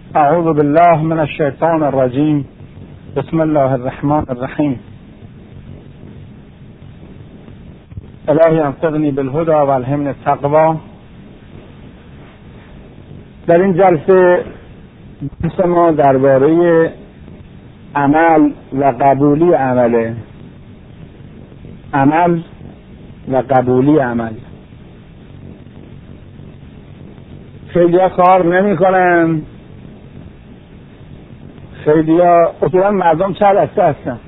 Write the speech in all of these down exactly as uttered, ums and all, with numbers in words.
اعوذ بالله من الشیطان الرجیم. بسم الله الرحمن الرحیم. الهی انصرنی بالهدى و الهمنی التقوی. در این جلسه بحث ما درباره عمل و قبولی عمله. عمل و قبولی عمل. خیلی ها کار نمی کنن، خیلی ها اصولا مردم چند دسته هستن.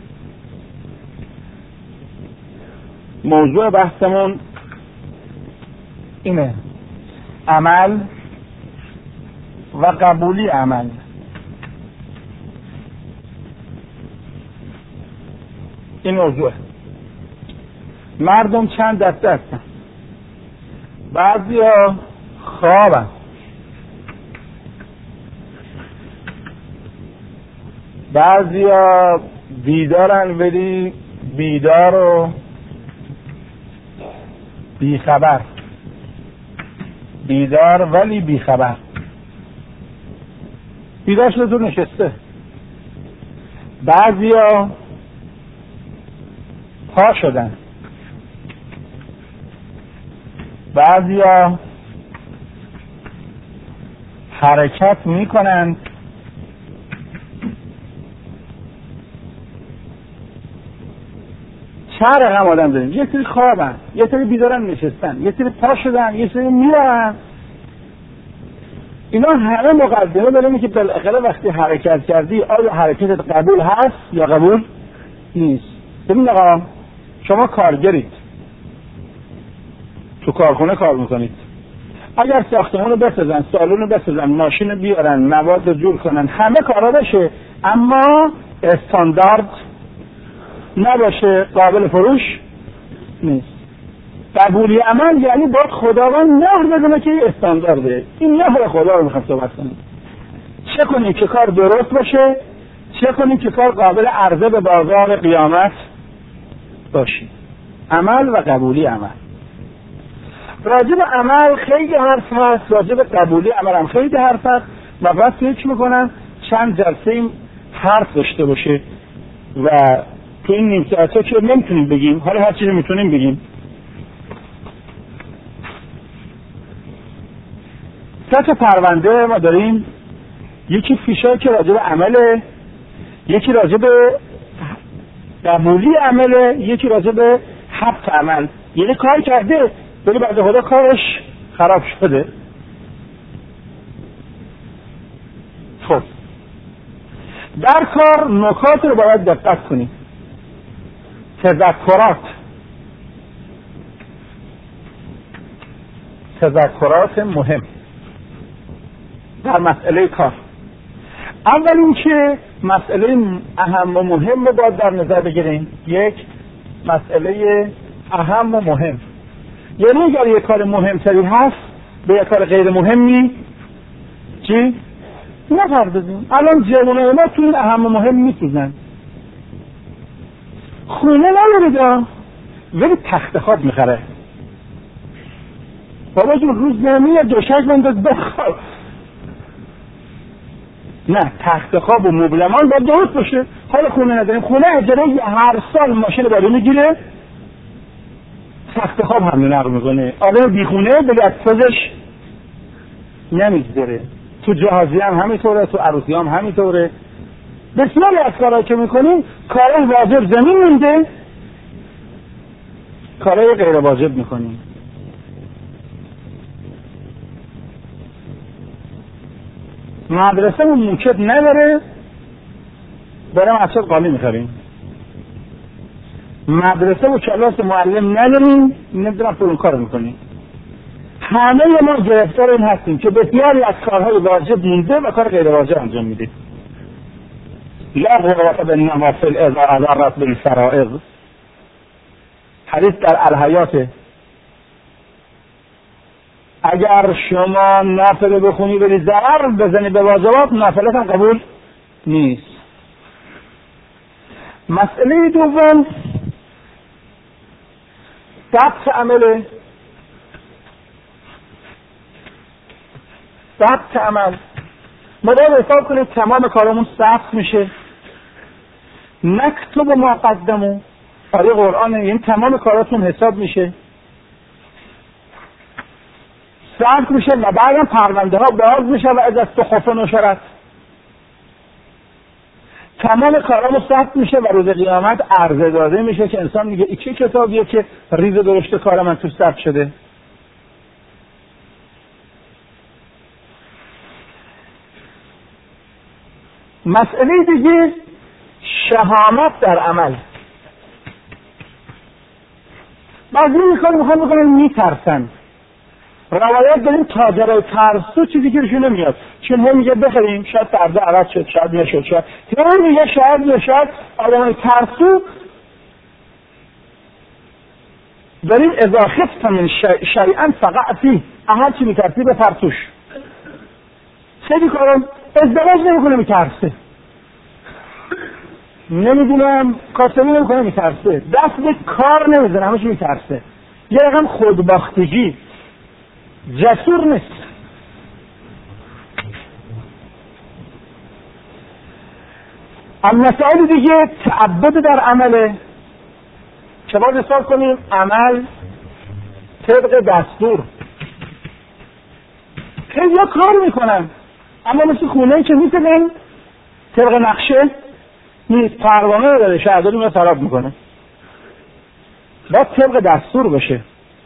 موضوع بحثمون اینه: عمل و قبولی عمل. این موضوع مردم چند دسته هستن. بعضی ها خوابن، بعضی ها بیدارن ولی بیدار و بیخبر. بیدار ولی بیخبر. بیدار شده تو نشسته. بعضی ها پا شدن، بعضی ها حرکت میکنن، چه رقم آدم داریم. یه سری خوابن، یه سری بیدارن نشستن، یه سری پا شدن، یه سری میرن. اینا همه مقدمه داریم که بالاخره وقتی حرکت کردی آیا حرکتت قبول هست یا قبول نیست. ببین آقا، شما کارگرید، تو کارخونه کار میکنید. اگر ساختمون رو بسازن، سالون رو بسازن، ماشین رو بیارن، مواد رو جور کنن، همه کارا بشه، اما استاندارد نباشه، قابل فروش نیست. قبولی عمل یعنی باید خداوند مهر بزنه که استاندارده. این مهر خدا رو میخوام صحبت کنیم. چه کنیم که کار درست باشه، چه کنیم که کار قابل عرضه به بازار قیامت باشه. عمل و قبولی عمل. راجب عمل خیلی حرف هست، راجب قبولی عمل هم خیلی حرف هست و بس فکر میکنم چند جلسه این حرف داشته باشه و تو این نیم ساعت ها که نمیتونیم بگیم، حالا هر چیزی میتونیم بگیم. سطح پرونده ما داریم، یکی فیشایی که راجب عمله، یکی راجب قبولی عمله، یکی راجب حبط عمل. یعنی کار کرده ولی بعد خدا کارش خراب شده. خب در کار نکات رو باید دقت کنیم. تذکرات تذکرات مهم در مسئله کار. اول این که مسئله اهم و مهم رو باید در نظر بگیریم. یک مسئله اهم و مهم، یعنی اگر یک کار مهمتری هست به یک کار غیر مهمی چی؟ نپردازیم. الان جوانای ما تو این اهم و مهم میسوزن. خونه نداره ولی تخت خواب میخره. بابا جون روز نمیه دوشک بنداز بخواب. نه، تخت خواب و مبلمان باید درست باشه. حالا خونه نداریم، خونه اجاره هر سال ماشین بالا میگیره، تخت خواب هم نقل میکنه. آدم بی خونه به دستش نمیگذره. تو جهازی هم همینطوره، تو عروسی هم همینطوره. بسیاری از کارهایی که میکنیم کارهای واجب زمین مونده، کارهای غیر واجب میکنیم. مدرسه مون موکت نداره، برای مسجد قالی میخریم. مدرسه و کلاس معلم نداریم، نمیدونم فرون کار میکنیم. همه ما گرفتار این هستیم که بسیاری از کارهای واجب مونده و کار غیر واجب انجام میدیم. لا رغبت بالنوافل اذا اضرت بالفرائض. حدیث در الحیات. اگر شما نافله بخونی ولی ضرر بزنی به واجبات، نافلت هم قبول نیست. مسئله دوم ثبت عمله. ثبت عمل ما باید حساب کنیم تمام کارمون ثبت میشه. نکتب ما قدمو، آیه قرآنه، یعنی تمام کاراتون حساب میشه، ثبت میشه و بعدم پرونده ها باز میشه و از صحف نشرت تمام کارامون ثبت میشه و روز قیامت عرضه داده میشه که انسان میگه این چه کتابیه که ریز درشت کار من تو ثبت شده. مسئله دیگه شهامت در عمل. بعضی میکنه میخوام بکنن میترسن. روایت داریم تاجرای ترسو چیزی که روشون نمیاد، چون هم میگه بخریم شاید فردا عوض شد، شاید نشد، شاید هم میگه شاید نشد. آدمای ترسو داریم اذا خفت من شیئا فقع فیه، هر چی میترسی به ترسوش. خیلی کارم ازدواج نمیکنه میترسه، نمیدونم کاسبی نمیکنه میترسه، دست به کار نمیزنه همش میترسه. یه رقم خودباختگی، جسور نیست. مسائل دیگه تعبد در عمله که باید حساب کنیم عمل طبق دستور. خیلی ها کار میکنن اما مثل خونه که میتونن طبق نقشه نیست، پروانه داره شهرداری میاد خراب میکنه. باید طبق دستور بشه.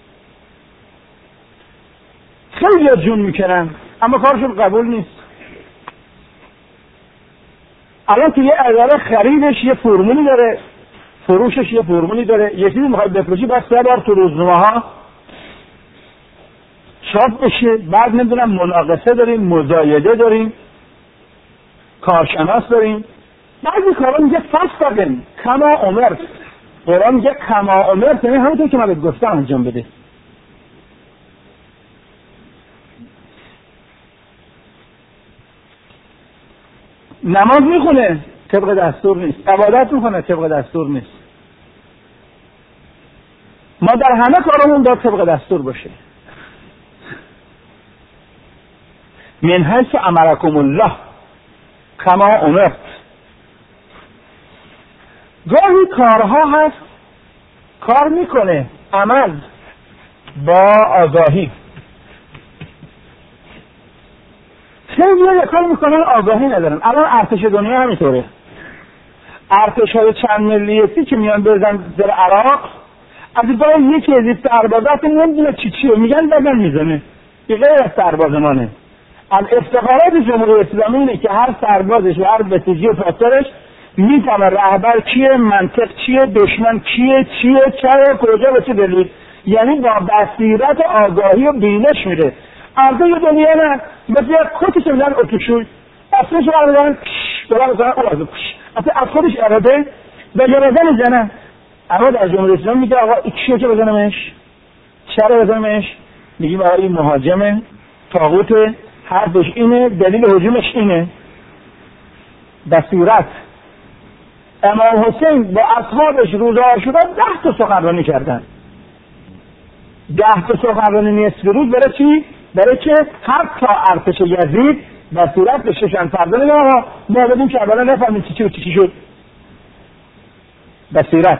خیلی ها جون میکنن اما کارشون قبول نیست. الان تو یه اداره خریدش یه فرمولی داره، فروشش یه فرمولی داره، یه چیزی میخواد بفروشی بس سه بار تو روزنامه ها چاپ بشه، بعد نمیدونم مناقصه داریم، مزایده داریم، کارشناس داریم. بعضی کارا میگه فصل کما امرت، قرآن میگه کما امرت، یعنی همونطور که من بهت گفتم انجام بده. نماز میخونه طبق دستور نیست، عبادت میکنه طبق دستور نیست. ما در همه کارمون باید طبق دستور باشه. من حیث امرکم الله کما امرت. گاهی کارها هست کار میکنه عمل با آگاهی، خیلی ها کار میکنن آگاهی ندارن. الان ارتش دنیا همینطوره، ارتش های چند ملیتی که میان بزن در عراق از باید یکی از این سربازات نمیدونه چی چیه میگن بدن میزنه، یه غیر از سربازمانه. از افتخارات جمهوری اسلامی اینه که هر سربازش و هر بسیجی و پاسدارش میفهمه رهبر کیه، منطق چیه، دشمن کیه، چیه، چرا، کجا، به چه دلیل. یعنی با بصیرت آگاهی و بینش میره. ارزای دنیا نه مثل یک کتی که میدن اتوشوی اصلش رو بردن دارن بزنن او ازو اصلا از خودش اراده به جنازه میزنن. اما در جمهوری اسلامی میگه آقا این کیه که بزنمش، چرا بزنمش؟ میگیم آقا این مهاجمه، طاغوته، حرفش اینه، دلیل هجومش اینه. بصیرت. امام حسین با اصحابش روزه عاشورا ده تا سخنرانی کردن. ده تا سخنرانی نصف روز برای چی؟ برای که حتی ارتش یزید بصیرت بششن فردا نگه آقا ما بدیم که اولا نفهمیم چی چی و چی چی شد. بصیرت.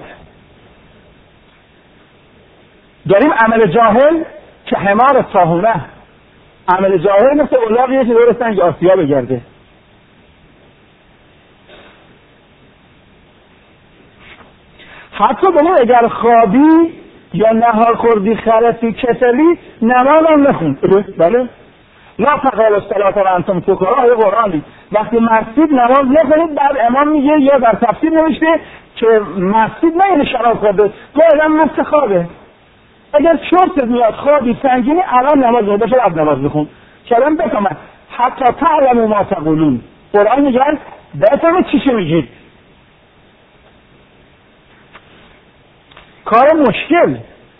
داریم عمل جاهل که حمار طاحونه. عمل جاهل مثل اولاقیه که دور سنگ آسیا بگرده. حتی بنا اگر خوابی یا نهار خوردی خرفی کسلی نماز هم نخون. بله لا تقربوا الصلاة وانتم سکارا، آیه قرآنی. وقتی مسجد نماز نخونید بعد امام میگه یا در تفسیر نوشته که مسجد نه یعنی شراب خورده، تو آدم مثل خوابه. اگر شرطت میاد خوابی سنگینی الان نماز رو بشه از نماز بخون کلام بفهمن حتی تعلموا ما تقولون. قرآن میگن بفهمید چی چی میگید. کار مشکل،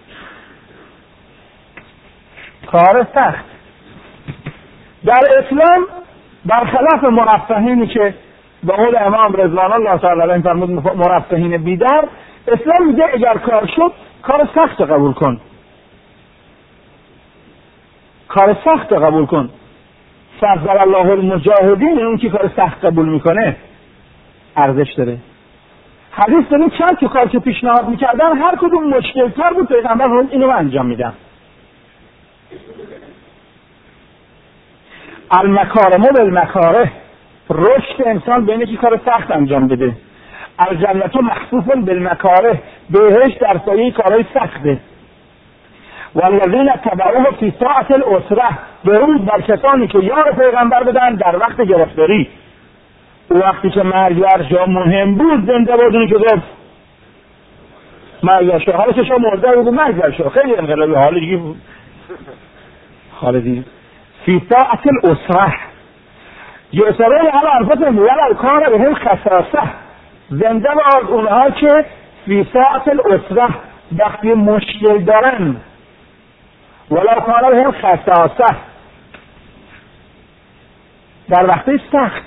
کار سخت. در اسلام برخلاف مرفهینی که به قول امام رضوان الله تعالی علیه فرمود مرفهین بیدار، اسلام میگه اگر کار شد کار سخت قبول کن، کار سخت قبول کن. فضل الله المجاهدین، اون که کار سخت قبول میکنه ارزش داره. حدیث داریم چند که کار که پیشنهاد میکردن هر کدوم مشکل تر بود پیغمبر رو اینو انجام میدن. المکارم بالمکاره، رشد انسان بینه که کار سخت انجام بده. الجنت محفوف بالمکاره، بهشت در سایه کارهای سخته. والذین تبعوه فی ساعة العسرة، درود بر کسانی که یار پیغمبر بدن در وقت گرفتاری. او وقتی که مرگ ورشا مهم بود زنده بودونی که گفت مرگ ورشا، حالا که شما مرده بود مرگ ورشا، خیلی انقلابی حالی دیگه بود. حالی دیگه فی ساعة العسرة یسرون علی انفسهم ولو کان بهم خصاصة، زنده باد اونها که فی ساعة العسرة وقتی مشکل دارن، ولو کان بهم خصاصة در وقتی سخت.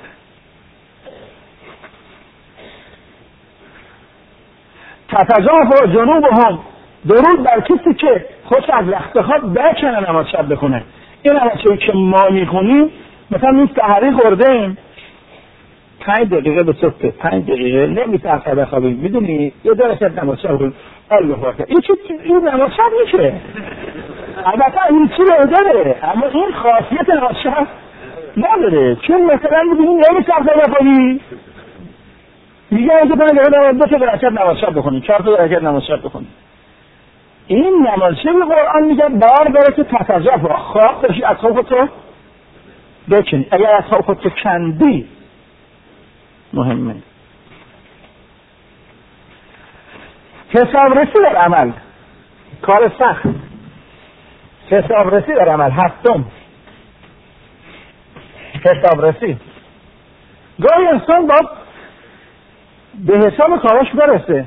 تتجافا جنوبهم، درود بر کسی که خوش از وقت خواب بکنه نماز شب بخونه. این نماز که ما میخونیم مثلا این سحری خوردیم پنج دقیقه به صبح پنج دقیقه نمیترسه بخوابیم، میدونی یه داره شد نماز شب بخونیم الله اکبر، این چی این نماز شب میشه. البته این چی رو داره اما این خاصیت نماز شب نداره، چون مثلا میدونی نمیترسه بخوابی میگه اینکه پنج دقیقه دو تا رکعت نماز شب بخونیم، چهار تا رکعت نماز شب بخونیم. این نماز شب قرآن میگه بار داره که تتجافا، خواب بشی از خواب تو بکنی، اگر از خواب تو کندی مهمه. حسابرسی در عمل، کار سخت، حسابرسی در عمل. هفتم حسابرسی. گاهی انسان باید به حساب کاراش برسه.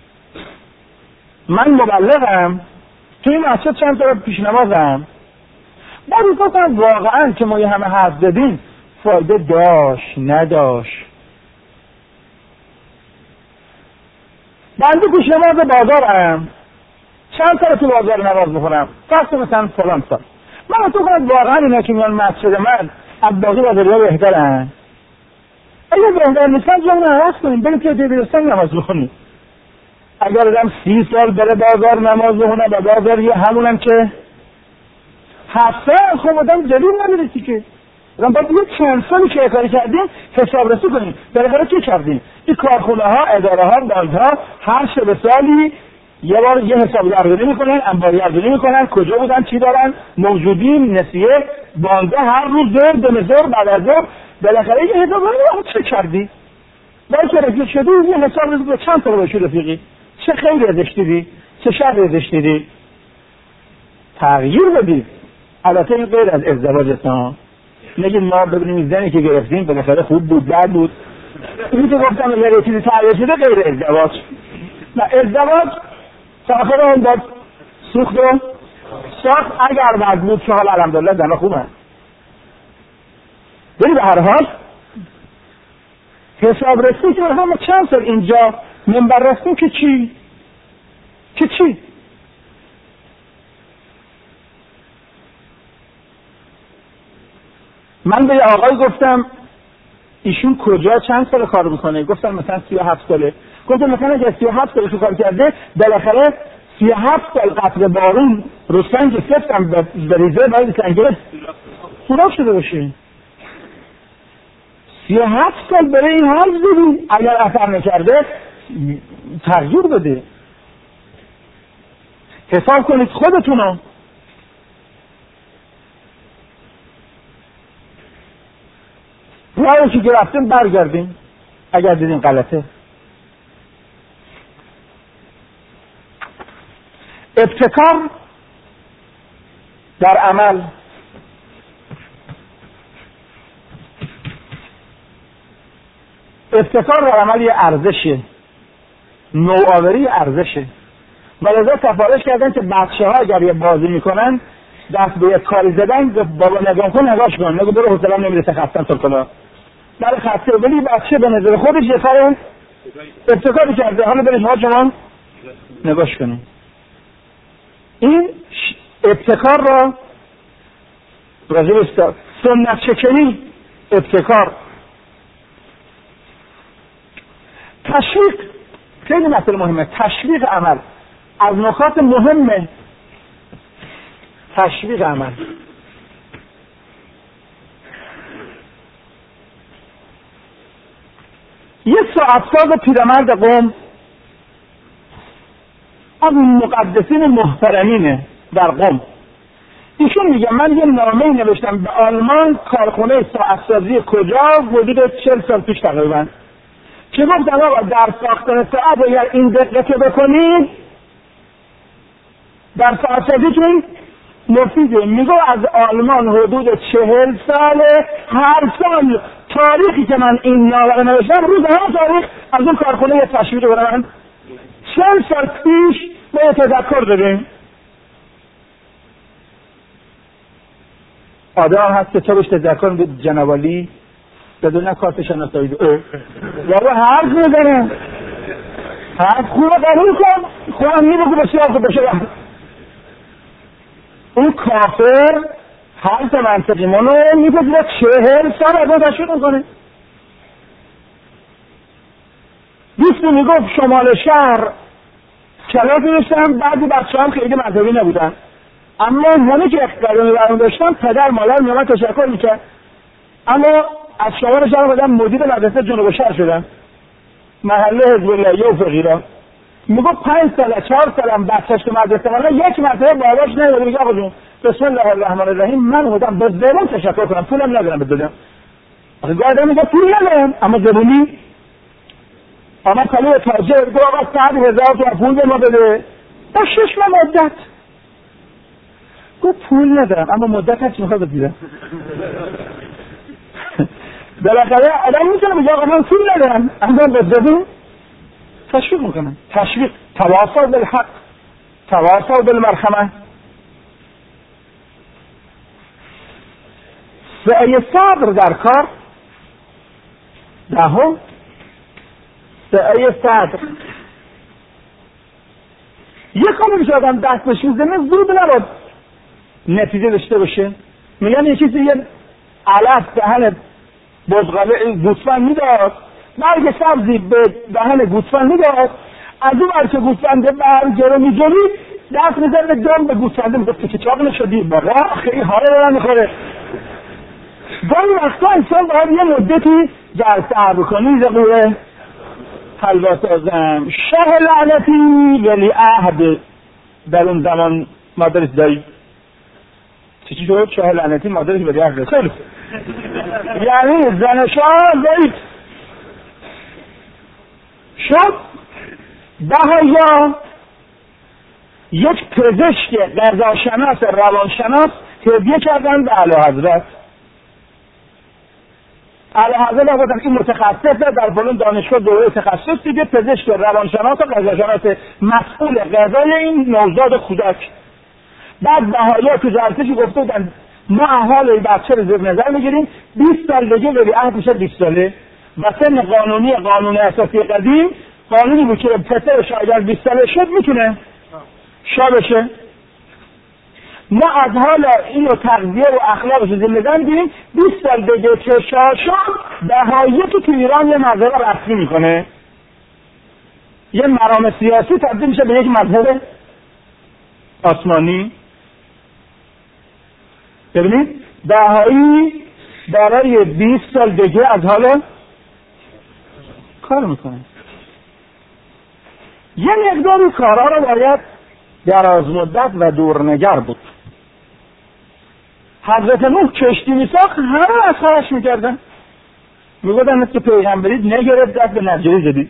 من مبلغم توی مسجد چند تا پیش نمازم، بعد می‌گفتم واقعا که ما یه همه حرف زدیم فایده داشت نداشت. بنده پیش نماز بازارم، چند تا تو بازار نماز می‌خونم، فرض مثلا فلان سال. من تو کنم واقعا اینا که میان مسجد من عباسی بازاری‌ها بهترن. اگه بهتر نیستن جا نماز کنیم، بریم که دبیرستان نماز بخونیم. اگر آدم سی سال بره بازار نماز بخونه و بازار یه همونم که حتی خب آدم جلو نمیرسی که آدم باید یه چند سالی که کاری کردیم حسابرسی کنیم. بالاخره چی کردیم؟ این کارخونه ها، اداره ها، بانک‌ها هر شب سالی یه بار یه حساب گردانی میکنن، انباری گردانی میکنن، کجا بودن، چی دارن، موجودی، نسیه، بانده هر روز ظهر، دم ظهر، بعد از ظهر بالاخره یه حساب گردانی چه کردی؟ باید که رفیق شدی یه حساب رفیق چند تا رو بشی رفیقی؟ چه خیلی ازش دیدی؟ چه شر ازش دیدی؟ تغییر بدید. البته این غیر از ازدواج هستم. نگید ما ببینیم زنی که گرفتیم بالاخره خوب بود بد بود. اینی که گفتم اگر یه چیزی تغییر شده غیر ازدواج. نه ازدواج ساخر اون باید سوخت و ساخت اگر بد بود که حال الحمدلله زنها خوبه. ولی به هر حال حساب رسی که ما چند سال اینجا منبر رفتیم که چی؟ که چی؟ من به یه آقای گفتم ایشون کجا چند سال کار میکنه؟ گفتم مثلا سی و هفت ساله. گفتم مثلا اگه سی و هفت ساله شو کار کرده بالاخره سی و هفت سال قطر بارون رو سنگ سفتم بریزه باید سنگه سوراخ شده باشه. سی و هفت سال برای این حال ببین اگر اثر نکرده تغییر بده. حساب کنید خودتونو. راهی که گرفتیم برگردیم اگر دیدین غلطه. ابتکار در عمل. ابتکار در عمل یه ارزشه، نوآوری ارزشه. ولذا سفارش کردن که بچه ها اگر یه بازی میکنن دست به یک کاری زدن بابا نگاه کن نگاش کن نگو برو حوصله‌ام نمیرسه خستم تا کلا برای خسته. ولی بچه به نظر خودش یه کار ابتکاری کرده، حالا برید ما شما نگاش کنیم. این ابتکار را راجع به سنت شکنی، ابتکار. تشویق خیلی مسئله مهمه. تشویق عمل از نکات مهمه. تشویق عمل. یه ساعتساز پیرمرد قم از مقدسین محترمینه در قم. ایشون میگه من یه نامه نوشتم به آلمان، کارخونه ساعتسازی کجا، حدود چهل سال پیش تقریبا، که گفتم آقا در ساختن ساعت اگر این دقت بکنید در ساعتسازیتون مفیده. میگو از آلمان حدود چهل ساله، هر سال تاریخی که من این نامه نوشتم روز هر تاریخ از اون کارخونه یه تشویق برم. چهل سال پیش به تذکر دادیم. آدم هست که تو بهش تذکر میده جنوالی بدون کارت شناسایی دو یارو حرف میزنه، حرف خوبه قبول کن، خودم میبگو بسیار خوب بشه. اون کافر حرف منطقی منو میپذیره، چهل سال از اون تشویق میکنه. دوستی میگفت شمال شهر کلاس داشتم، بعضی بچه هم خیلی مذهبی نبودن، اما همه که اقتدار برام داشتن پدر مادر میامد تشکر میکرد، اما از شمال شهر بودم مدیر مدرسه جنوب شهر شدم، محله حزب اللهیه و فقیرا. میگفت پنج ساله چهار سالم بچهش تو مدرسه والا یک مرتبه باباش نمیاد میگه آقا جون بسم الله الرحمن الرحیم من بودم به زبون تشکر کنم، پولم ندارم بدم. آخه گاردن میگه پول ندارم اما زبونی اما کلوه تاجر دو آقا صد هزار تا پول به ما بده با شش ماه مدت. گفت پول ندارم اما مدت هست میخواد بگیرم. بالاخره آدم میتونه بگه آقا من پول ندارم اما بدم. تشویق میکنم. تشویق، تواصل بالحق، تواصل بالمرحمه. سعی صبر در کار. دهم سعی صبر. یک کاری میشه آدم دست بشین زمین زود نباد نتیجه داشته باشه. میگن یه چیزی یه علف دهن بزغاله گوسفند میداد، مرگ سبزی به دهن گوسفند میداد، از اون برچه گوسفنده برگره میجونید دست میزنه دم به گوسفنده میگفت که چاق نشدی بابا خیلی حاله دارم میخوره. گاهی وقتا انسان باید یه مدتی در صبر کنی. زقوره حلوا سازم شاه لعنتی ولی عهد در اون زمان مادرش دایی چی چی شد؟ شاه لعنتی مادرش ولی عهد خیلی یعنی زن شاه ضعیف شد. بهایا یک پزشک غذاشناس روانشناس هدیه کردن به اعلیحضرت. اعلیحضرت گفتن این متخصص در فلان دانشگاه دوره تخصص دیگه پزشک روانشناس و غذاشناس مسئول غذای این نوزاد کودک. بعد بهایا تو جلسه‌ای گفته بودن ما احوال این بچه رو زیر نظر میگیریم، بیست سال دیگه ولیعهد میشه بیست ساله و سن قانونی قانون اساسی قدیم قانونی بود که پسرش اگر بیست ساله شد میتونه شاه بشه. ما از حال اینو تغذیه و اخلاقش رو زیر نظر میگیریم، بیست سال دیگه که شاه شد بهایی که تو ایران یه مذهب رسمی میکنه، یه مرام سیاسی تبدیل میشه به یک مذهب آسمانی. ببینید بهایی برای بیست سال دیگه از حال کار میکنه. یه مقداری کارها رو باید دراز مدت و دورنگر بود. حضرت نوح کشتی میساخت همه از خواهش میکردن، میگودن که پیغمبرید نگرفت دست به نجاری زدید.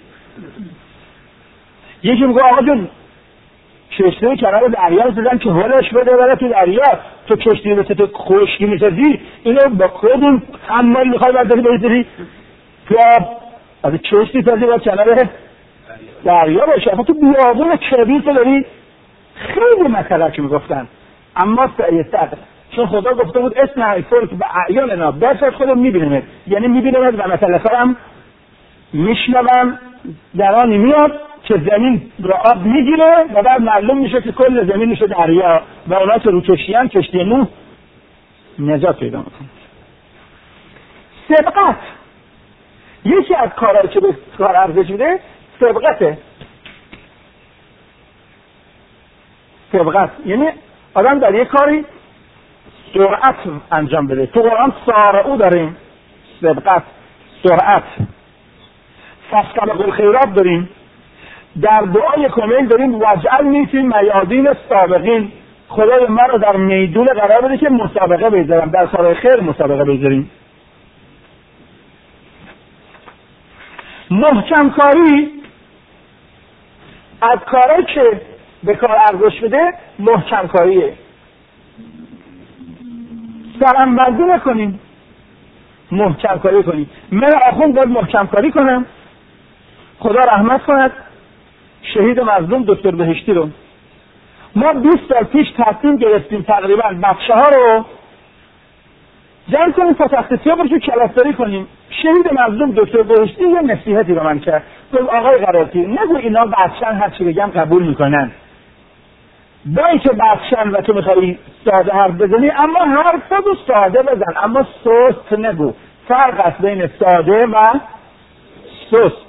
یکی میگه آقا جون کشتی رو کنار دریا زدن که هلش بده بره تو دریا، تو کشتی رو تو خشکی میسازی اینو با خودون حمال میخوای برداری بریزی تو آب. از کشتی سازی باید کنار دریا باشه، اما تو بیابون کبیر تو داری. خیلی مسئله که میگفتن اما سعی صدر، چون خدا گفته بود اسم الفلک به اعیاننا بسر خودم میبینمت، یعنی میبینمت و مثلا سرم میشنوم درانی میاد که زمین را آب میگیره و بعد معلوم میشه که کل زمین میشه دریا و اونا که رو کشتی هم کشتی نوح نجات پیدا میکنه. سبقت یکی از کارهایی که به کار ارزش میده سبقته. سبقت یعنی آدم در یک کاری سرعت انجام بده. تو قرآن سارعو داریم، سبقت، سرعت. فاستبقوا الخیرات داریم. در دعای کمیل داریم واجعلنی فی میادین السابقین، خدای من رو در میدون قرار بده که مسابقه بذارم، در کارهای خیر مسابقه بذاریم. محکم کاری از کارهایی که به کار ارزش بده محکم کاریه. سرمبندی نکنیم، محکم کاری کنیم. من آخوند باید محکم کاری کنم. خدا رحمت کند شهید مظلوم دکتر بهشتی رو. ما بیست سال پیش تصمیم گرفتیم تقریبا بچه ها رو جمع کنیم تا تخصیصی ها برشون کلاستاری کنیم. شهید مظلوم دکتر بهشتی یه نصیحتی به من کرد، گفت آقای قراتی نگو اینا بچه‌ن هر چی بگم قبول میکنن. با اینکه بچه‌ن و تو میخوایی ساده حرف بزنی، اما حرفتو ساده بزن، اما سست نگو. فرق است بین ساده و سست.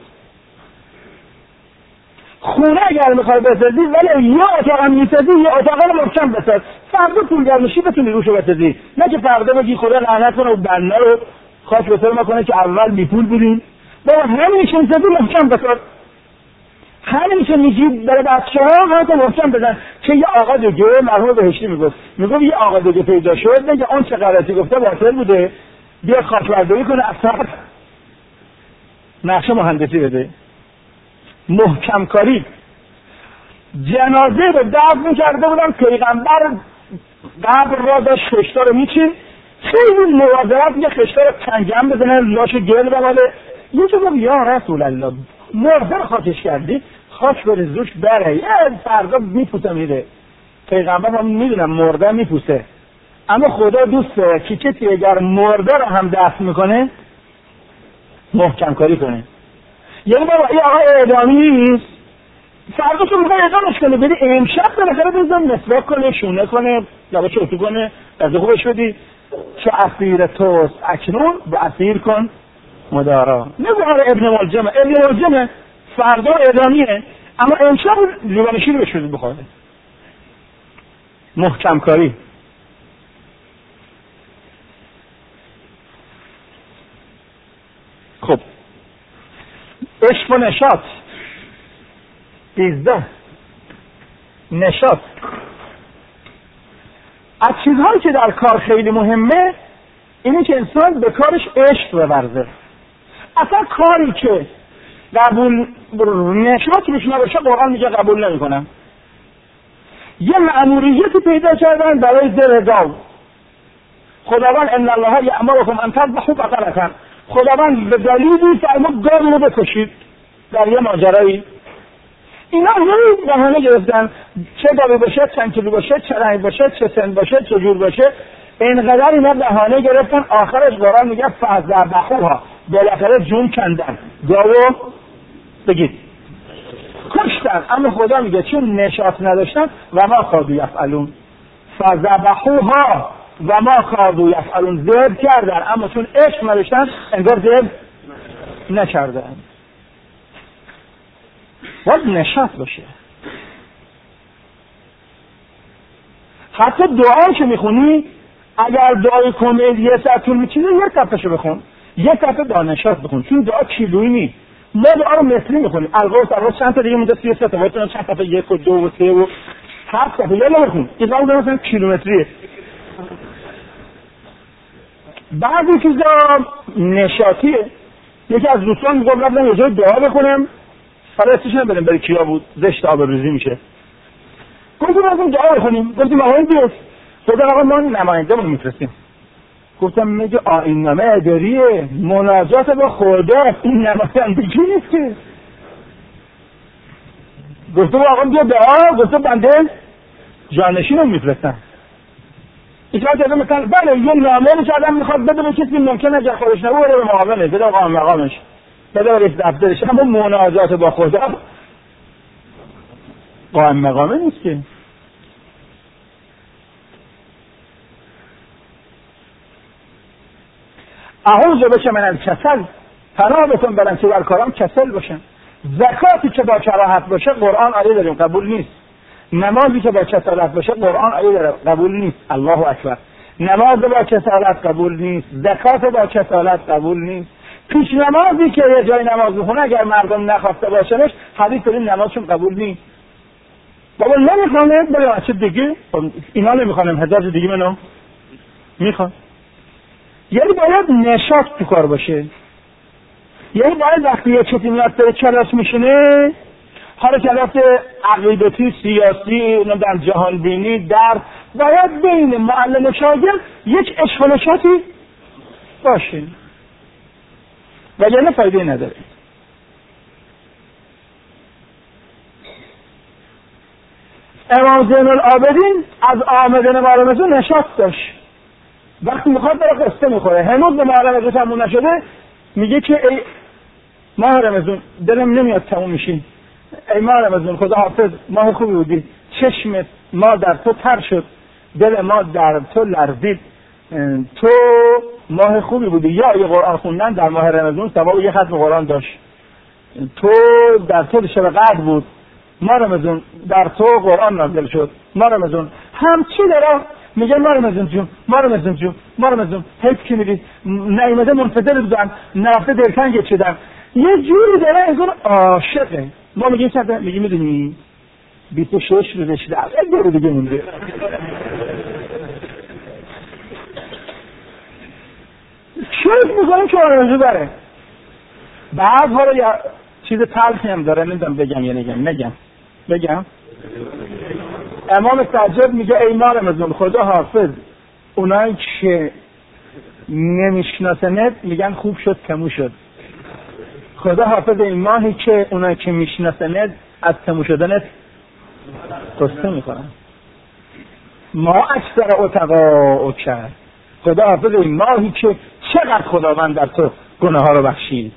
خونه اگر میخوای بسازی ولی یه اتاق هم میسازی، یه اتاق رو محکم بساز. فردا پولدار میشی بتونی روشو بسازی، نه که فردا بگی خدا لعنت کنه و بنا رو خاک بسر ما کنه که اول بی پول بودیم. بابا همینشون میسازی محکم بساز. همینشون میگی برای بچه ها حالت محکم بزن. که یه آقا دیگه مرحوم بهشتی میگفت میگفت یه آقا دیگه پیدا شد میگه اون چه غلطی گفته باطل بوده، بیا خاک برداری کنه اصلا نقشه مهندسی بده. محکم کاری. جنازه رو دفن کرده بودن، پیغمبر قبر را داشت خشتا رو میچین، خیلی مواظبت یه خشتا رو کنجم بزنه لاش گل بماله. یه جا گفت یا رسول الله مرده رو خاکش کردی، خاک بره زوش بره، یه فردا میپوسه میره. پیغمبر هم میدونم مرده میپوسه، اما خدا دوست داره که کسی اگر مرده رو هم دفن میکنه محکم کاری کنه. یعنی بابا این آقای اعدامی نیست، فردا تو میخوای اعدامش کنه، بری امشب بالاخره بزن مسواک کنه، شونه کنه، لباش اتو کنه، غذا خوبش بدی. چه اسیر توست اکنون به اسیر کن مدارا. نگو آره ابن ملجمه، ابن ملجمه فردا اعدامیه، اما امشب لیوان شیر بهش بدی بخوره. محکم کاری. خب عشق و نشاط. سیزده نشاط. از چیزهایی که در کار خیلی مهمه اینه که انسان به کارش عشق بورزه. اصلا کاری که قبول نشاط روش نباشه قرآن میگه قبول نمی کنم. یه مأموریتی پیدا کردن برای رضا. خداوند ان الله یأمرکم ان تذبحوا بقرة، خداوند به دلیلی فرمود گاو رو بکشید در یه ماجرایی. اینا همین بهانه گرفتن، چه گاوی باشه، چند کیلو باشه، چه رنگ باشه، چه سن باشه، چه جور باشه، اینقدر اینا بهانه گرفتن. آخرش قرآن میگه فذبحوها، بالاخره جون کندن، گاوو بگید کشتن. اما خدا میگه چون نشاط نداشتن و ما کادوا یفعلون، فذبحوها و ما کادوا یفعلون، ذبح کردن اما چون عشق نداشتن انگار ذبح نکردن. باید نشاط باشه. حتی دعا که میخونی اگر دعای کمیل یه ساعت طول میکشه یک صفحه‌شو بخون، یک صفحه دعا نشاط بخون، چون دعا کیلویی نیست. ما دعا رو مثلی میخونیم، الغوث الغوث چند تا دیگه مونده سی و سه تا، باید چند صفحه یک و دو و سه و هفت صفحه یه بخون. این دعا مثلا کیلومتریه. بعضی چیزا نشاطیه. یکی از دوستان میگفت رفتم یه جای دعا بخونم، فرستش نبریم برای کیا بود، زشت آبروریزی میشه. گفتم رفتم دعا بخونیم، گفتیم آقا این بیست خدا آقا ما نماینده رو میفرستیم. گفتم میگه آیین‌نامه اداریه، مناجات با خدا، این نمایندگی نیست که. گفتم آقا بیا دعا، گفتم بنده جانشین رو میفرستم. ایشان که مثلا بله یه نامه رو که آدم میخواد بده به کسی ممکنه اگر خودش نبوده به معاونش بده آقا مقامش بده به رئیس دفترش، اما مناجات با خدا قائم مقامه نیست که. اعوذ بک من الکسل، پناه بتون برم که در کارم کسل باشم. زکاتی که با کراهت باشه قرآن آیه داریم قبول نیست. نمازی که با کسالت باشه قرآن آیه داره قبول نیست. الله اکبر. نماز با کسالت قبول نیست، زکات با کسالت قبول نیست. پیش نمازی که یه جای نماز بخونه اگر مردم نخواسته باشنش حدیث داریم نمازشون قبول نیست. بابا نمیخوانه برای بچه دیگه اینا نمیخوانم هزار دیگه منو میخوان. یعنی باید نشاط تو کار باشه. یعنی باید وقتی یه چیزی میاد داره کلاس میشینه، حالا کلاس عقیدتی، سیاسی، در جهان بینی، در باید بین معلم و شاگرد یک عشق و نشاطی باشه وگرنه فایده نداره. امام زین العابدین از آمدن ماه رمضان نشاط داشت. وقتی میخواد داره قصه میخوره، هنوز به ماه رمضان تموم نشده، میگه که ای ماه رمضان دلم نمیاد تموم میشین، ای ماه رمضان خدا حافظ ماه خوبی بودی، چشم ما در تو تر شد، دل ما در تو لرزید، تو ماه خوبی بودی. یا یه قرآن خوندن در ماه رمضان ثواب یه ختم قرآن داشت. تو در تو شب قدر بود، ماه رمضان در تو قرآن نازل شد. ماه رمضان همچی داره میگه ماه رمضان جون، ماه رمضان جون، ماه رمضان حیف که میدید نایمده منفجر بودن، نرفته دلتنگ شدن، یه جوری داره انگار عاشقه. ما میگیم چند میگیم میدونی بیست و شش روزش در یه دور دیگه مونده. شاید میکنیم که آرزو داره. بعد ها رو یا چیز تلخی هم داره، نمیدونم بگم یا نگم نگم بگم. امام سجاد میگه ای ماه رمضان خدا حافظ اونایی که نمیشناسنت میگن خوب شد کمو شد. خدا حافظ این ماهی که اونایی که میشناسنت از کمو شدنت قصه میکنن. ما اکثر اتقا او کرد. خدا حافظ این ماهی که چقدر خداوند در تو گناه ها رو بخشید.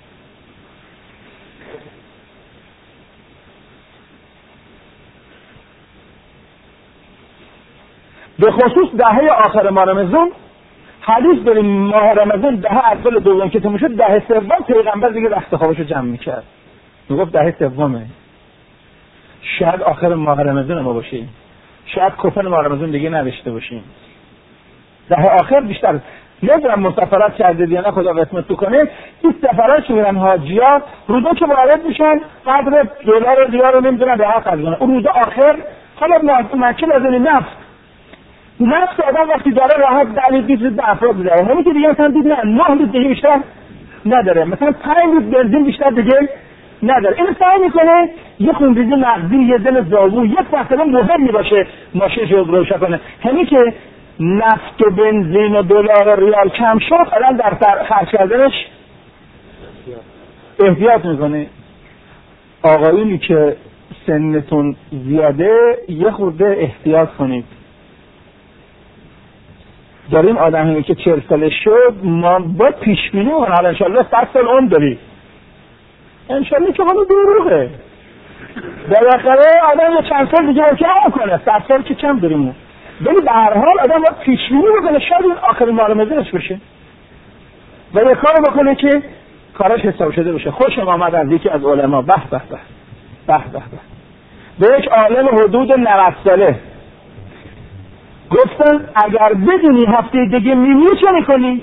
به خصوص دهه آخر ماه رمضان حدیث داریم ماه رمضان دهه اول دوم که تموم شد، دهه سوم پیغمبر دیگه رخت خوابشو جمع میکرد، میگفت دهه سومه. شاید آخر ماه رمضان ما باشیم، شاید کفن ماه رمضان دیگه نداشته باشیم. دهه آخر بیشتر نمیدونم مسافرت کرده یا نه خدا قسمت کنه، این سفرات میرن حاجی‌ها روزا که وارد میشن قدر دلار و ریال رو نمیدونن به حق ارزونه. اون روزا آخر حالا مکه لازم نفس نفس آدم وقتی داره راحت دلیل بیست افراد داره، همین که دیگه مثلا دید نه نه روز دیگه بیشتر نداره، مثلا پنج روز بنزین بیشتر دیگه نداره. این سعی میکنه یه خونریزی نقدی، یه دل زاوو، یه فاصله مهمی باشه ماشینش رو روشن کنه. همین که نفت و بنزین و دلار و ریال کم شد الان در خرج کردنش احتیاط میکنه. آقایونی که سنتون زیاده یه خورده احتیاط کنید. داریم آدم هایی که چهل ساله شد ما باید پیش بینی کنیم حالا انشالله صد سال عمر داری، انشالله که حالا دروغه بالاخره آدم یه چند سال دیگه که هم کنه، صد سال که کم داریم. ولی به هر حال آدم باید پیش بینی بکنه شاید این آخرین ماه رمضانش بشه و یه کار بکنه که کارش حساب شده بشه. خوشم آمد از یکی از علما به به به به به به به یک عالم حدود نود ساله گفتن اگر بدونی هفته دیگه میمیری چه میکنی؟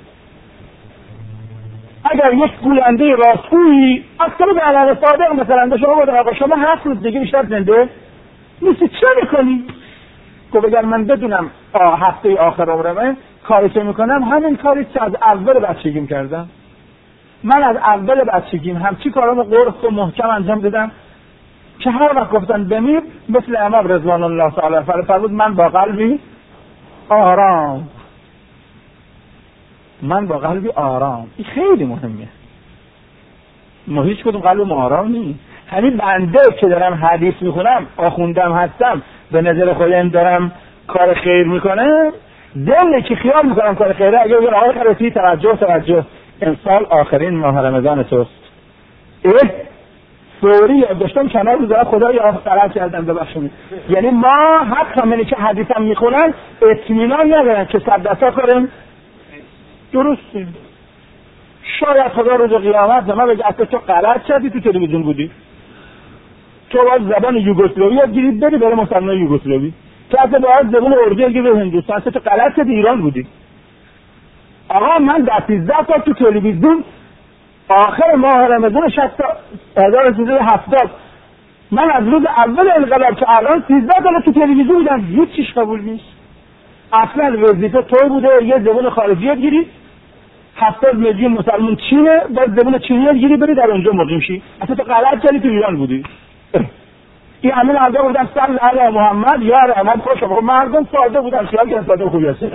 اگر یک گوینده راستگویی اصلا به علامه صادق مثلا به شما بوده آقا شما هفت روز دیگه بیشتر زنده نیستی چه میکنی؟ گفت اگر من بدونم هفته آخر عمرمه کاری که میکنم همین کاری که از اول بچگیم کردم. من از اول بچگیم همچی کارامو قرص و محکم انجام دادم که هر وقت گفتن بمیر مثل امام رضوان الله تعالی فرمود من با قلبی آرام، من با قلبی آرام. این خیلی مهمه. ما هیچ کدوم قلب آرام نیست. همین بنده که دارم حدیث میخونم آخوندم هستم به نظر خودم دارم کار خیر میکنم، دلی که خیال میکنم کار خیره اگه بگن آقای خرسی توجه توجه امسال آخرین ماه رمضان توست، اه فوری داشتم کنار روزا خدایا غلط کردم ببخشید. یعنی ما حتی منی که حدیثم میخونن اطمینان ندارن که صد درصد کارم درسته. شاید خدا روز قیامت به ما بگه اصلا تو غلط کردی، تو تلویزیون بودی، تو باید زبان یوگسلاوی یاد گیری بری برای مسلمان یوگسلاوی، تو اصلا باید زبان اردو یاد گیری به هندوستان، اصلا تو غلط کردی ایران بودی. آقا من در سیزده تا تو تلویزیون آخر ماه رمضان شصت هزار و سیصد و هفتاد من از روز اول انقلاب که الان سیزده تا تو تلویزیون بودم، هیچ چیش قبول نیست. اصلا وظیفه تو بوده یه زبان خارجی یاد گیری، هفتاد میلیون مسلمان چینه، باید زبان چینی یاد گیری بری در اونجا مقیم شی، اصلا تو غلط کردی، تو ایران بودی. این همه مردم بودن صلی علی محمد یا رحمت خوش آقا، مردم ساده بودن، خیال که ساده خوبی هست.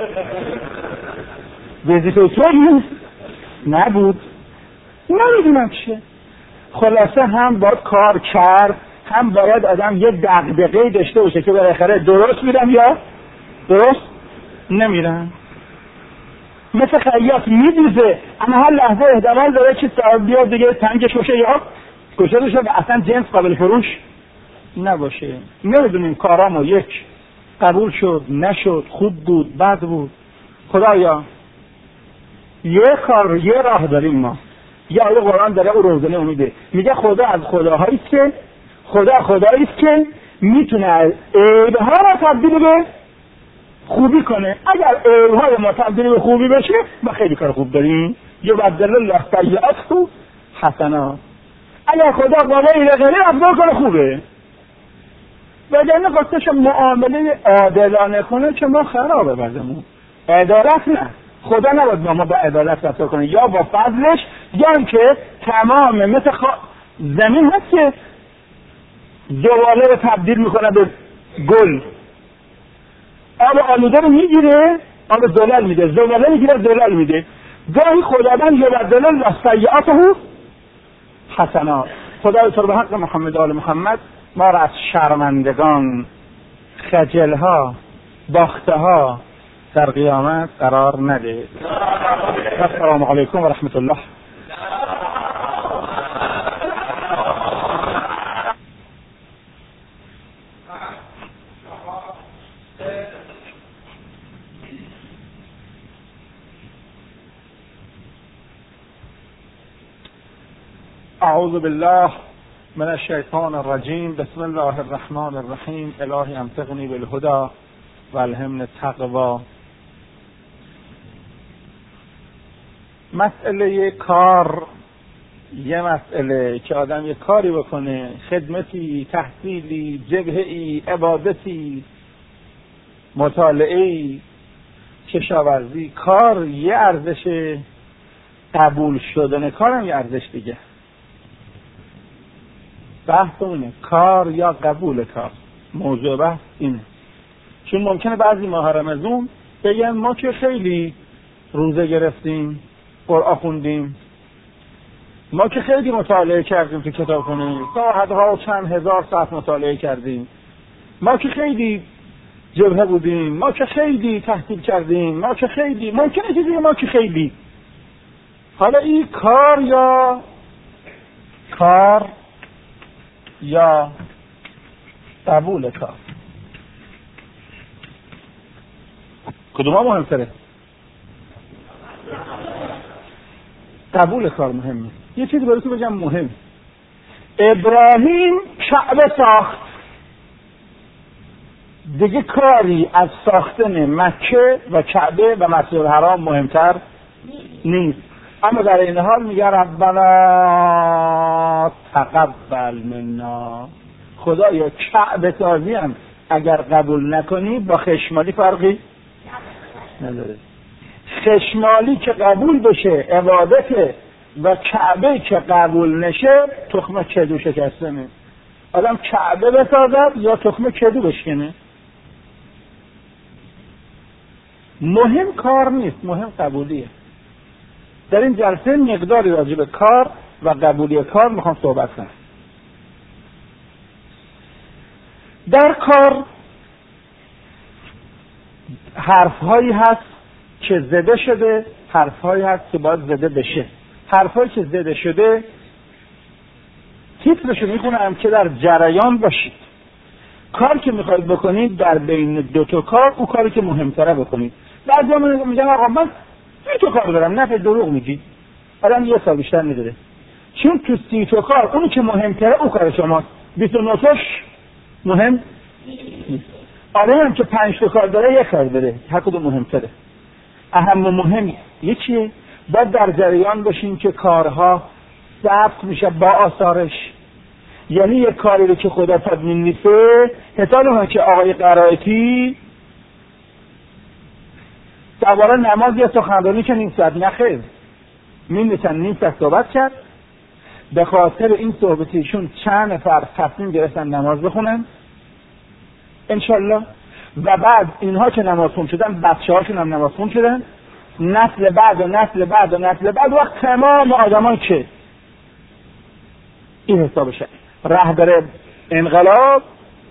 وظیفه تو نیست نبود، نمیدونم چیه. خلاصه هم باید کار کرد، هم باید آدم یه دغدغه‌ای داشته باشه که بالاخره درست میرم یا درست نمیرم. مثل خیاط میدوزه اما هر لحظه احتمال داره که صاحب بیاد دیگه تنگش باشه یا گوشه بشه و اصلا جنس قابل فروش نباشه. نمیدونیم کارامو یک قبول شد نشد، خوب بود بد بود. خدایا یه کار یه راه داریم ما. یا آیه قرآن داره او روزنه امیده، میگه خدا از خداهایی که خدا خدایی است که میتونه عیبها را تبدیل به خوبی کنه. اگر عیبهای ما تبدیل به خوبی بشه ما خیلی کار خوب داریم. یبدل الله سیئات حسنات. اگر خدا قابل غیره افضل کنه خوبه، وگرنه قصدش معامله عادلانه کنه که ما خرابه بعدمون. عدالت نه، خدا نباید با ما با عدالت رفتار کنه، یا با فضلش یا اینکه تمام مثل خ... زمین هست که زباله رو تبدیل میکنه به گل، آب آلوده رو میگیره آب زلال میده، زباله میگیره زلال میده. گاهی خداوند یبدل الله سیئاته حسنات. خدای تو به حق محمد آل محمد ما را از شرمندگان، خجلها، باختها در قیامت قرار نده. السلام علیکم و رحمت الله. اعوذ بالله من الشیطان الرجیم. بسم الله الرحمن الرحیم. الهی امسقنی بالهدى و الهمنی التقوی. مسئله کار یه مسئله که آدم یه کاری بکنه، خدمتی، تحصیلی، جبهه‌ای، عبادتی، مطالعه‌ای، کشاورزی، کار یه ارزش، قبول شدن کارم یه ارزش دیگه. بحث اونه کار یا قبول کار. موضوع بحث اینه. چون ممکنه بعضی ماه رمضان بگن ما که خیلی روزه گرفتیم، قرآن خوندیم، ما که خیلی مطالعه کردیم تو کتابخونه، ساعتها و چند هزار ساعت مطالعه کردیم، ما که خیلی جبهه بودیم، ما که خیلی تحصیل کردیم، ما که خیلی ممکنه چیزی ما که خیلی. حالا این کار یا کار یا قبول کار کدوم ها مهمتره؟ قبول کار مهمه. یه چیزی براتون بگم مهم. ابراهیم کعبه ساخت، دیگه کاری از ساختن مکه و کعبه و مسجد الحرام مهمتر نیست. اما در این حال میگه ربنا تقبل منا. خدایا کعبه سازی هم اگر قبول نکنی با خشمالی فرقی نداره. خشمالی که قبول بشه عبادت و کعبه که قبول نشه تخم کدو شکستنه. آدم کعبه بسازد یا تخم کدو بشکنه. مهم کار نیست، مهم قبولیه. در این جلسه مقداری راجع به کار و قبولی کار میخوام صحبت کنم. در کار حرفهایی هست که زده شده، حرفهایی هست که باید زده بشه. حرفهایی که زده شده تیترشو میخونم که در جریان باشید. کار که میخواید بکنید در بین دو تا کار او کاری که مهمتره بکنید. بعضی میگن آقا من سی تا کار دارم، نفع دروغ میگی. آدم یه سال بیشتر نداره. چون تو سی تا کار اونی که مهمتره او کار شماست. بیست و نه تاش مهم نیست. آدم هم که پنج تا کار داره یک کار داره، هر کدوم مهمتره. اهم و مهم یکیه. باید در جریان باشین که کارها ثبت میشه با آثارش. یعنی یک کاری رو که خدا تدوین نیسته، مثال اون که آقای قرائتی درباره نماز یا سخنرانی که نیم ساعت نخیر می‌نشن نیم ساعت صحبت کرد، به خاطر این صحبتیشون چند نفر تصمیم گرفتن نماز بخونن انشالله، و بعد اینها که نماز خون شدن بچه هاشون هم نماز خون شدن، نسل بعد و نسل بعد و نسل بعد وقت تمام آدمان که این حسابشه. رهبر انقلاب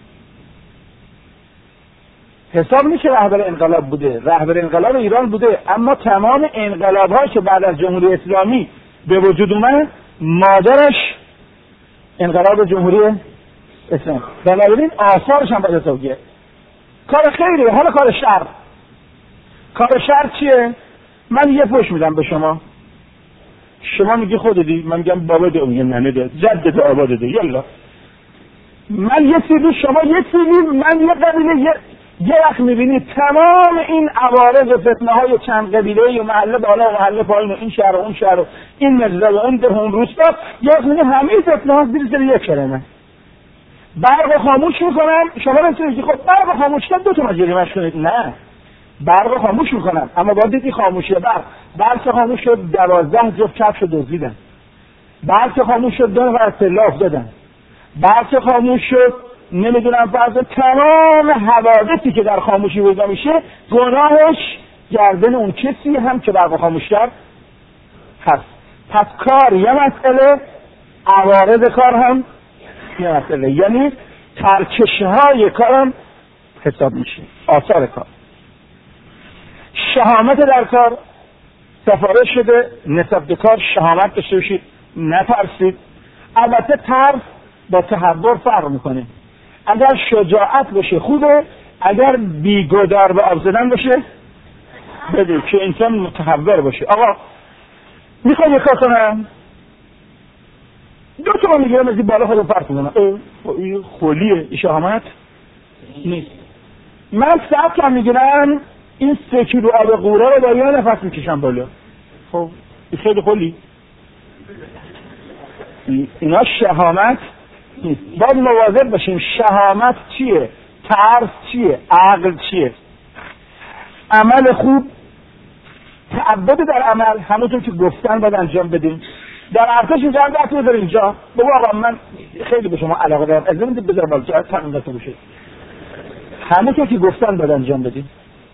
حساب میشه رهبر انقلاب بوده، رهبر انقلاب ایران بوده، اما تمام انقلاب ها که بعد از جمهوری اسلامی به وجود اومد مادرش انقلاب جمهوری اسلام، بنابراین آثارش هم باید حساب گرفت. کار خیره. حالا کار شر، کار شر چیه؟ من یه پوش میدم به شما، شما میگی خودتی، من میگم بابا ده، میگم ننه ده، جدت آباد ده، یلا من یه سیبی، شما یه سیبی، من یه قبیله. یه یه وقت میبینید تمام این عوارض و فتنه های چند قبیله و محله بالا و محله پایین و این شهر و اون شهر و این مجزه و اون ده اون روستا، یا میگه همه فتنه ها زیر سر یک کلمه. برق خاموش میکنم، شما رسید خب برق خاموش کرد دو تا مجریمش کنید. نه، برق خاموش میکنم، اما باید دیدی خاموشی برق برق خاموش شد، دوازده جفت کفش دزدیدن. برق خاموش شد، دو نفر اختلاف دادن. برق خاموش شد، نمیدونم فرض تمام حوادثی که در خاموشی وجود میشه گناهش گردن اون کسی هم که برق خاموش کرد هست. پس کار یه مسئله، عوارض کار هم یه مسئله، یعنی ترکشهای کار هم حساب میشه، آثار کار. شهامت در کار سفارش شده، نسبت به کار شهامت داشته باشید، نترسید. البته ترس با تهور فرق میکنه. اگر شجاعت باشه خوبه، اگر بیگدار به آب زدن باشه بده، که انسان متهور باشه. آقا میخوام یک کار کنم، دو تا میگیرم از این بالا خودم فرق کنم، این خولیه، این شهامت نیست. من سبت هم میگیرم این سه کیلو آب قوره رو با یه نفس میکشم بالا، خب این خیلی خولی. اینا شهامت نیست. باید مواظب باشیم شهامت چیه، ترس چیه، عقل چیه. عمل خوب، تعبد در عمل، همونطور که گفتن باید انجام بدیم. در ارتش اینجا هم دست بذار اینجا بگو آقا من خیلی به شما علاقه دارم، از این بذار بالا جا تقنیم دسته بشه. همونطور که گفتن باید انجام بدیم.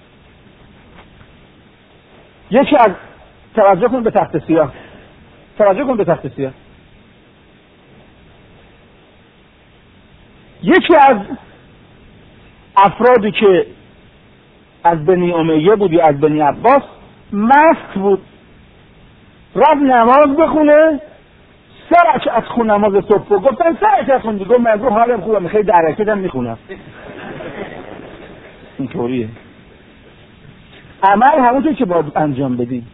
یکی از توجه کن به تخت سیاه، توجه کن به تخت سیاه. یکی از افرادی که از بنی امیه بود یا از بنی عباس مست بود، رفت نماز بخونه، سه رکعت خون نماز صبح، گفتن سه رکعت خون، دیگه من رو حالم خوبه، خیلی در رکعت هم میخونم. اینطوریه عمل، همونطور که باید انجام بدیم.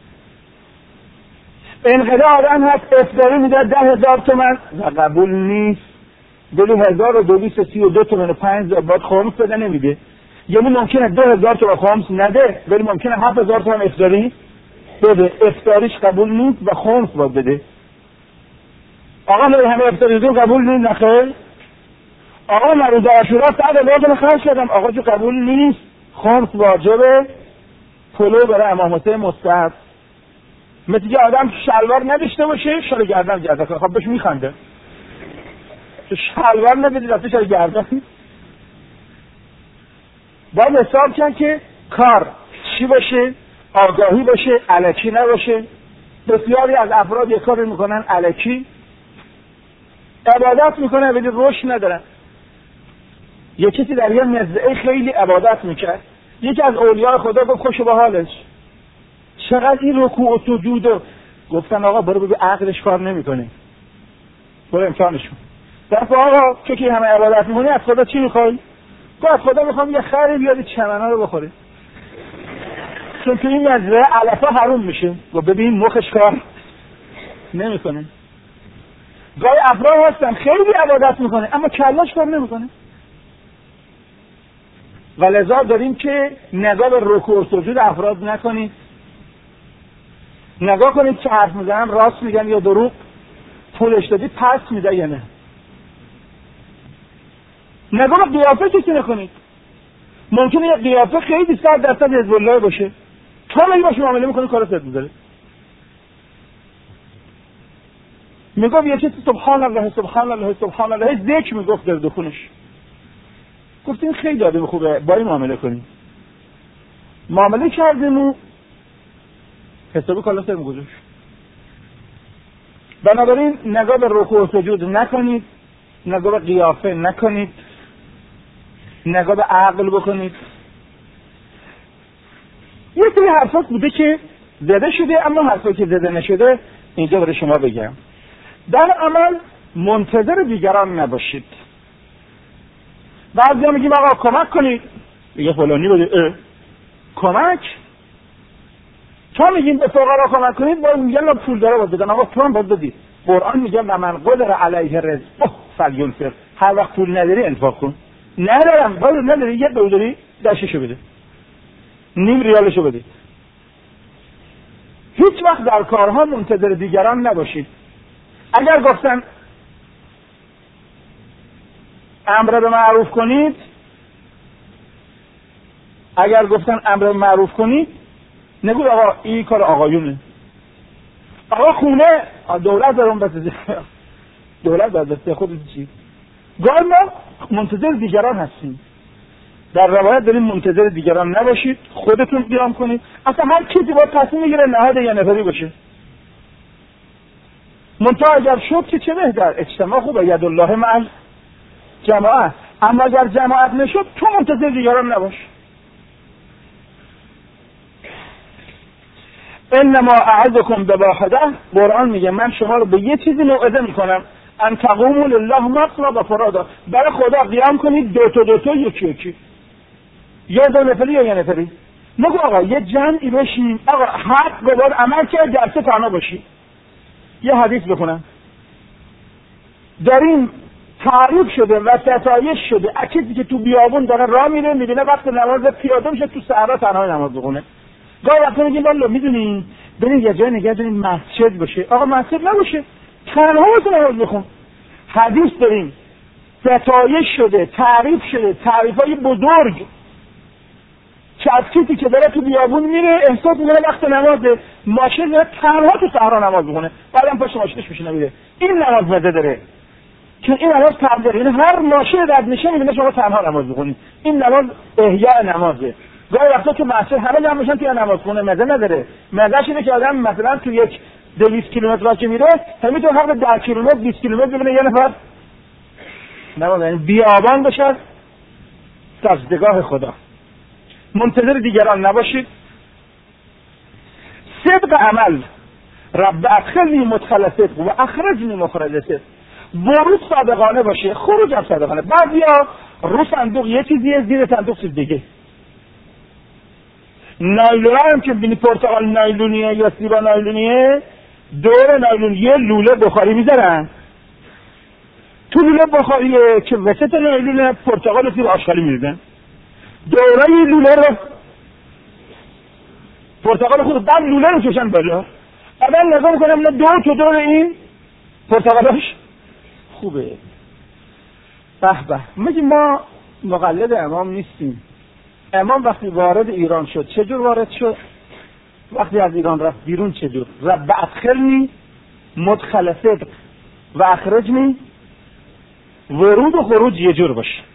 انقدر آدم هست افطاری میده ده هزار تومن و قبول نیست، دو هزار و دویست سی و دو تومن و پنج هزار باید خامس بده نمیده. یعنی ممکنه دو هزار تومن خامس نده، ولی ممکنه هفت هزار تومن افطاری بده. افطاریش قبول نیست و خامس باید بده. آقا من همه افطاری دو قبول نیست، نخیر. آقا من روز عاشورا صد هزار تومن خرج کردم، آقا جو قبول نیست، خامس واجبه. پلو برای امام حسین مستحب. مثل که آدم شلوار نداشته باشه شال گردن گرده کنه، خب بهش میخنده. شلوار نداری رفته شال گردن. باید حساب کن که کار چی باشه، آگاهی باشه، الکی نباشه. بسیاری از افراد یک کار میکنن الکی، عبادت میکنن ولی روش ندارن. یک کسی در یه مزرعه خیلی عبادت میکرد، یکی از اولیاء خدا گفت خوشو به حالش، چقدر این رکوع و سجود و گفتن آقا برو ببین عقلش کار نمیکنه، برو امتحانش کن. در آقا تو که همه عبادت میکنی از خدا چی میخوای؟ تو از خدا میخوام یه خری بیاد چمنا رو بخوره. چون که این مزرعه علفا حروم میشه و ببین مخش کار نمیکنه. گاهی افراد هستن خیلی عبادت میکنه اما کلاش کار نمیکنه. و لذا داریم که نگاه به رکوع و سجود افراد نکنید. نگاه کنید که حرف میزنن راست میگن یا دروغ، پولش دادی پس میده یا نه. نگاه به قیافه کسی نکنید. ممکنه یه قیافه خیلی صد درصد حزب الله باشه، تا میگه باشه معامله میکنه کارو سر میذاره. میگفت یه چیزی سبحان الله سبحان الله سبحان الله ذکر میگفت در دخونش. گفتیم خیلی آدم خوبه با این معامله کنیم. معامله کردیم و حسابی کالا سر میگذاشت. بنابراین نگاه به رکوع و سجود نکنید، نگاه به قیافه نکنید، نگاه به عقل بکنید. یه سری حرفات بوده که زده شده اما حرفایی که زده نشده اینجا برای شما بگم. در عمل منتظر دیگران نباشید. بعضی میگیم آقا کمک کنید، میگه فلانی بده کمک. تا میگیم به فقرا کمک کنید باید میگن پول داره باید بدن. آقا تو هم باید بدید. قرآن میگه من قدر علیه رزق فلینفق. هر وقت پول نداری انفاق کن. ندارم باید نداری یه دو دششو بده، نیم ریالشو بده. هیچ وقت در کارها منتظر دیگران نباشید. اگر گفتن امر به معروف کنید، اگر گفتن امر به معروف کنید نگو آقا این کار آقایونه. آقا خونه دولت دارم بس دولت دارم خود چی؟ گاهی ما منتظر دیگران هستیم. در روایت داریم منتظر دیگران نباشید، خودتون قیام کنید. اصلا هر چیزی باید تصمیم میگیره نهاد یا نفری باشه. منتها اگر شد که چه بهتر، اجتماع خوبه، ید الله مع جماعت. اما اگر جماعت نشد تو منتظر دیگران نباش. انما اعظکم بواحده، قرآن میگه من شما رو به یه چیزی موعظه میکنم، ان تقوموا لله مثنی و فرادا، برای خدا قیام کنید دو تا دو تا یکی یکی، یا دو نفری یا یه نفری. نگو آقا یه جمعی بشین، آقا حق به باید عمل کرد جلسه تنها باشی. یه حدیث بکنم داریم تعریف شده و ستایش شده اکیدی که تو بیابون داره راه میره میبینه وقت نماز پیاده میشه تو صحرا تنها نماز بخونه. گاهی وقتا میگیم والله میدونین بریم یه جای نگه داریم مسجد باشه. آقا مسجد نباشه، تنها واسه نماز بخون. حدیث داریم ستایش شده، تعریف شده، تعریفای بزرگ که از کسی که داره تو بیابون میره احساس میکنه وقت نمازه، ماشین داره تنها تو صحرا نماز بخونه، بعدم پشت ماشینش میشینه میره. این نماز مزه داره، چون این نماز تبلیغ، یعنی هر ماشین رد میشه میبینه شما تنها نماز بخونید. این نماز احیاء نمازه. گاهی وقتا تو مسجد همه جمع میشن تو نماز خونه، مزه نداره. مزهش اینه که آدم مثلا تو یک دویست کیلومتر راه که میره همینطور حق ده کیلومتر بیست کیلومتر ببینه یه نفر نماز، یعنی بیابان بشه سجدگاه خدا. منتظر دیگران نباشید. صدق عمل، رب ادخلنی مدخل صدق و اخرجنی مخرج صدق. ورود صادقانه باشه، خروج هم صادقانه. بعضیا رو صندوق یه چیزیه، زیر صندوق چیز دیگه. نایلون هم که بینی پرتقال نایلونیه یا سیب نایلونیه، دور نایلون یه لوله بخاری میذارن، تو لوله بخاریه که وسط نایلون پرتقال سیب آشغالی میریزن، دوره یه لوله رو پرتقال خود بعد لوله رو کشن بالا. اول نگاه میکنم نه دور تو دور این پرتقالاش خوبه. به به. میگیم ما مقلد امام نیستیم. امام وقتی وارد ایران شد چجور وارد شد؟ وقتی از ایران رفت بیرون چجور؟ رب ادخلنی مدخل صدق و اخرجنی. ورود و خروج یه جور باشه.